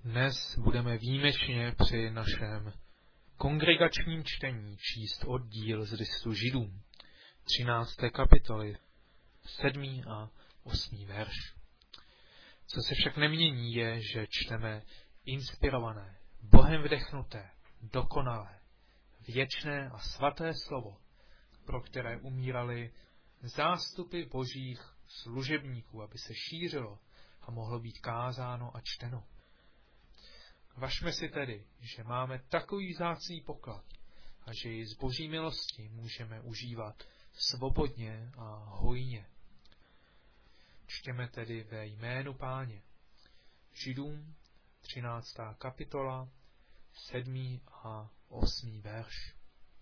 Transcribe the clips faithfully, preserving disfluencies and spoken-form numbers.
Dnes budeme výjimečně při našem kongregačním čtení číst oddíl z listu Židům, třinácté kapitoly, sedmý a osmý verš. Co se však nemění je, že čteme inspirované, Bohem vdechnuté, dokonalé, věčné a svaté slovo, pro které umírali zástupy božích služebníků, aby se šířilo a mohlo být kázáno a čteno. Važme si tedy, že máme takový vzácný poklad a že ji z boží milosti můžeme užívat svobodně a hojně. Čtěme tedy ve jménu Páně. Židům, třináctá kapitola, sedmý a osmý verš.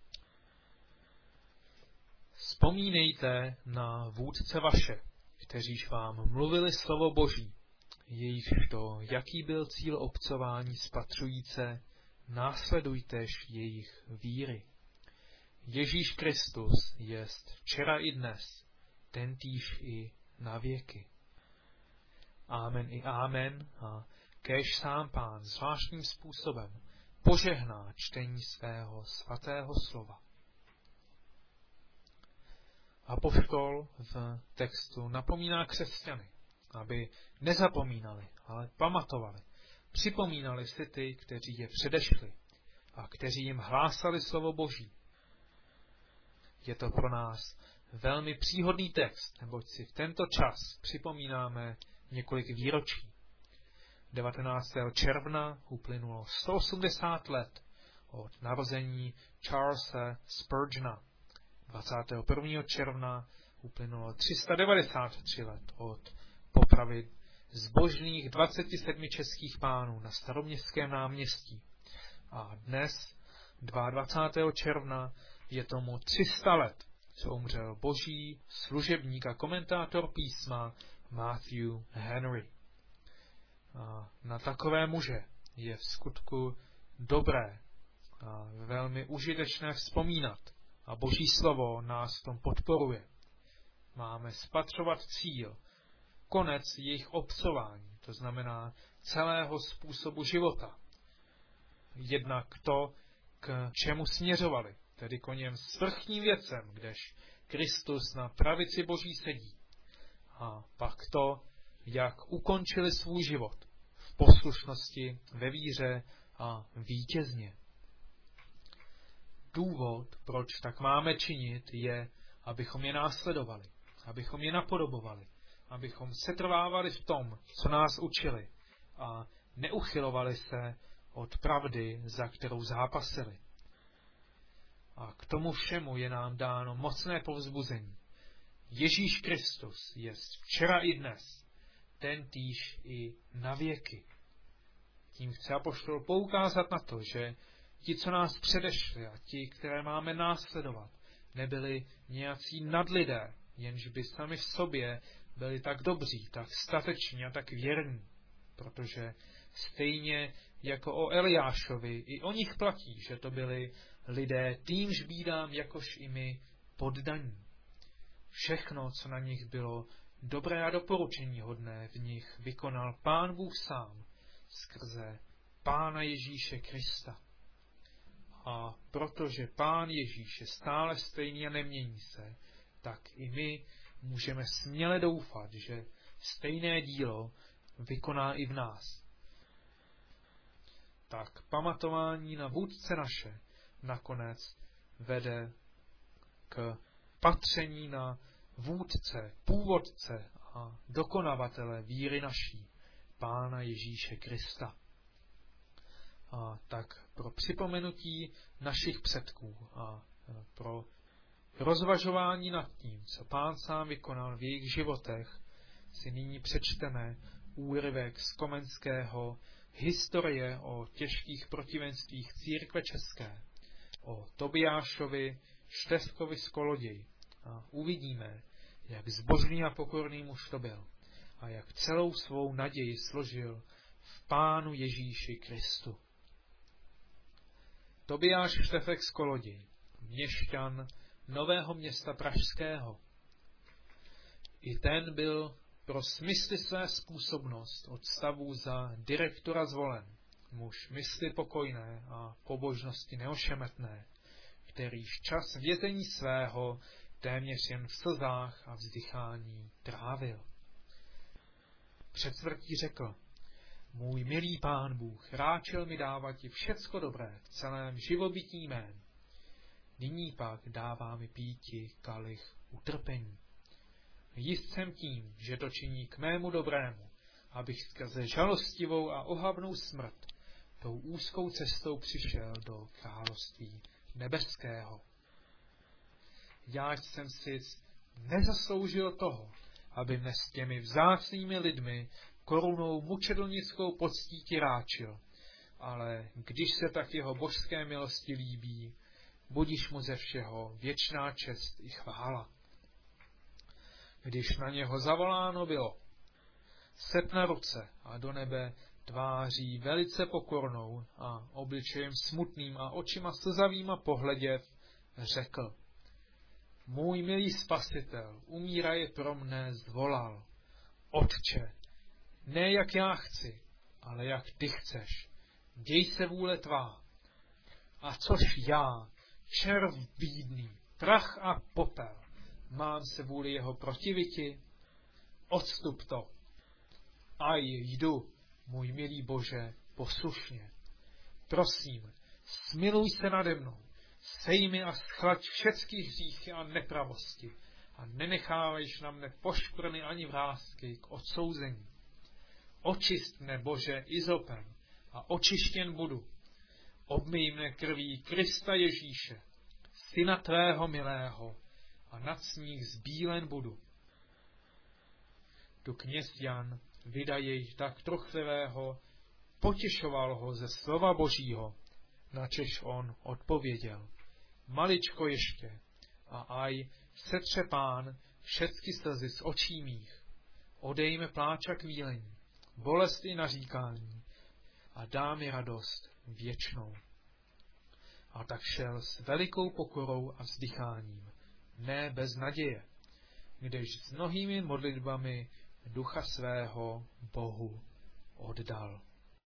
Vzpomínejte na vůdce vaše, kteříž vám mluvili slovo Boží, jejichž to, jaký byl cíl obcování spatřujíce, následujtež jejich víry. Ježíš Kristus jest včera i dnes, tentýž i na věky. Amen i amen a kéž sám Pán zvláštním způsobem požehná čtení svého svatého slova. Apoštol v textu napomíná křesťany, aby nezapomínali, ale pamatovali, připomínali si ty, kteří je předešli a kteří jim hlásali slovo Boží. Je to pro nás velmi příhodný text, neboť si v tento čas připomínáme několik výročí. devatenáctého června uplynulo sto osmdesát let od narození Charlesa Spurgeona. dvacátého prvního června uplynulo tři sta devadesát tři let od popravy zbožných dvaceti sedmi českých pánů na Staroměstském náměstí. A dnes, dvacátého druhého června, je tomu tři sta let, co umřel boží služebník a komentátor písma Matthew Henry. A na takové muže je v skutku dobré a velmi užitečné vzpomínat. A boží slovo nás v tom podporuje. Máme spatřovat cíl, konec jejich obcování, to znamená celého způsobu života. Jednak to, k čemu směřovali, tedy k něm svrchním věcem, kdež Kristus na pravici Boží sedí. A pak to, jak ukončili svůj život v poslušnosti, ve víře a vítězně. Důvod, proč tak máme činit, je, abychom je následovali, abychom je napodobovali, abychom setrvávali v tom, co nás učili a neuchylovali se od pravdy, za kterou zápasili. A k tomu všemu je nám dáno mocné povzbuzení. Ježíš Kristus jest včera i dnes, tentýž i na věky. Tím chce apoštol poukázat na to, že ti, co nás předešli a ti, které máme následovat, nebyli nějací nadlidé, jenž by sami v sobě byli tak dobří, tak stateční a tak věrní, protože stejně jako o Eliášovi, i o nich platí, že to byli lidé týmž bídám, jakož i my poddaní. Všechno, co na nich bylo dobré a doporučení hodné, v nich vykonal Pán Bůh sám skrze Pána Ježíše Krista. A protože Pán Ježíš je stále stejný a nemění se, tak i my můžeme směle doufat, že stejné dílo vykoná i v nás. Tak pamatování na vůdce naše nakonec vede k patření na vůdce, původce a dokonavatele víry naší, Pána Ježíše Krista. A tak pro připomenutí našich předků a pro rozvažování nad tím, co Pán sám vykonal v jejich životech, si nyní přečteme úryvek z Komenského Historie o těžkých protivenstvích církve české, o Tobiášovi Štefkovi z Koloděj. A uvidíme, jak zbožný a pokorný muž to byl a jak celou svou naději složil v Pánu Ježíši Kristu. Tobiáš Štefek z Koloděj, měšťan Nového Města pražského. I ten byl pro smysly své způsobnost od stavu za direktora zvolen muž mysli pokojné a pobožnosti neošemetné, kterýž čas vězení svého téměř jen v slzách a vzdychání trávil. Před smrtí řekl: Můj milý Pán Bůh ráčel mi dávat ti všecko dobré v celém živobytí mém. Nyní pak dává mi píti kalich utrpení. Jist jsem tím, že to činí k mému dobrému, abych skrze žalostivou a ohavnou smrt tou úzkou cestou přišel do království nebeského. Já jsem si nezasloužil toho, aby mne s těmi vzácnými lidmi korunou mučedlnickou poctí ti ráčil, ale když se tak jeho božské milosti líbí, budiš mu ze všeho věčná čest i chvála. Když na něho zavoláno bylo, sepna ruce a do nebe tváří velice pokornou a obličejem smutným a očima slzavýma pohleděv, řekl: Můj milý Spasitel, umíraje pro mne zvolal. Otče, ne jak já chci, ale jak ty chceš. Děj se vůle tvá. A což já, červ bídný, prach a popel, mám se vůli jeho protiviti? Odstup to. Aj jdu, můj milý Bože, poslušně. Prosím, smiluj se nade mnou, sejmi a schlaď všechny hříchy a nepravosti a nenechávejš na mne poškvrny ani vrásky k odsouzení. Očist mne, Bože, izopem a očištěn budu. Obmyj mne krví Krista Ježíše, syna tvého milého, a nad sníh zbílen budu. Tu kněz Jan, vida jej tak truchlivého, potěšoval ho ze slova Božího, načež on odpověděl: Maličko ještě, a aj setře Pán všechny slzy z očí mých, odejme pláč a kvílení, bolest i naříkání a dá mi radost věčnou. A tak šel s velikou pokorou a vzdycháním, ne bez naděje, když s mnohými modlitbami ducha svého Bohu oddal.